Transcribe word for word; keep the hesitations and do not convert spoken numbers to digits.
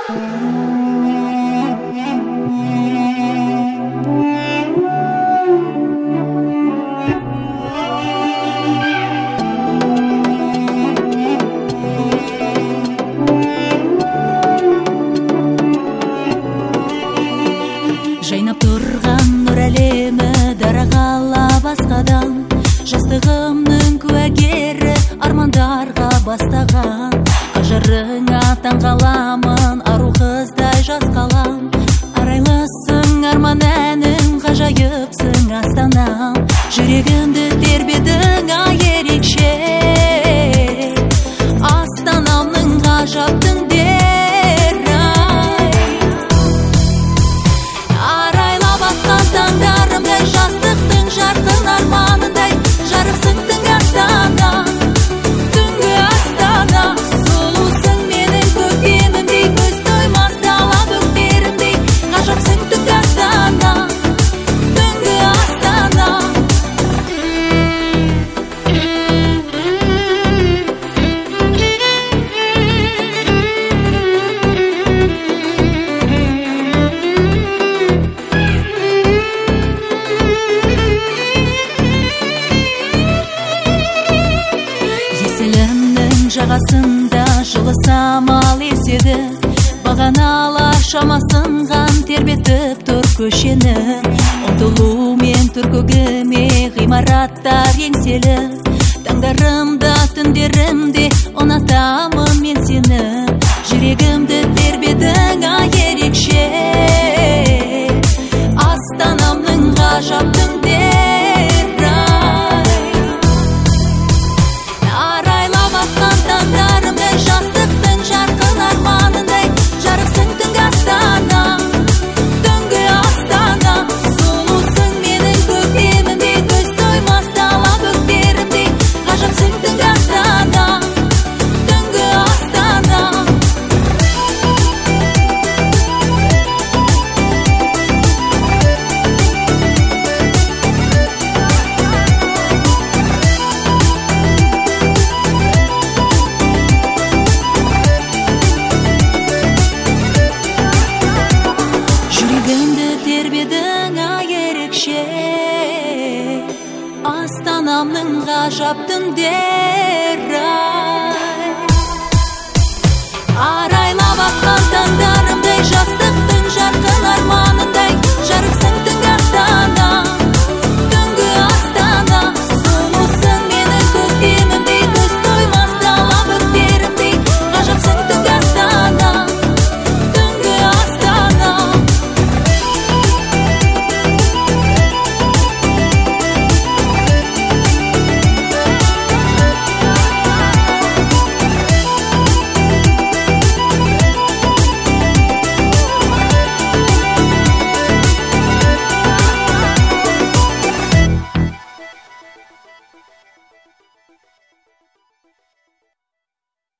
Жайнап тұрған нұр әлемі дарағала басқадан, жастығымның куәгері армандарға бастаған. Ажарыңа таң қаламын, ару қыздай жас қалам. Арайлысың арман әнің, ғажайыпсың астанам. Жүрегімді тербедің ай ерекше, астанамның ғажаптың таңдарымдай, жастықтың жарқын арманындай, жарықсың астана, түнгі астана. Сұлусың менің көктемімдей, көз тоймас дала бөктерімдей, ғажапсың түнгі астана, түнгі астана. Жағасында жылы самал еседі, бағаналар шамасынған тербетіп тұр көшені. Ұмтылумен тұр көгіме ғимараттар еңселі, таңдарымда түндерімде ұнатамын мен сені. Жүрегімді тербедің ай ерекше, астанамның ғажаптың таңдарымдай, жастықтың жарқын арманындай, жарықсың түнгі астана, түнгі астана. Сұлусың менің көктемімдей, көз тоймас дала бөктерімдей, ғажапсың түнгі астана, түнгі астана. Тербедің ай ерекше, астанамның ғажаптың дерай. Арайлап аққан таңдарымдай, жас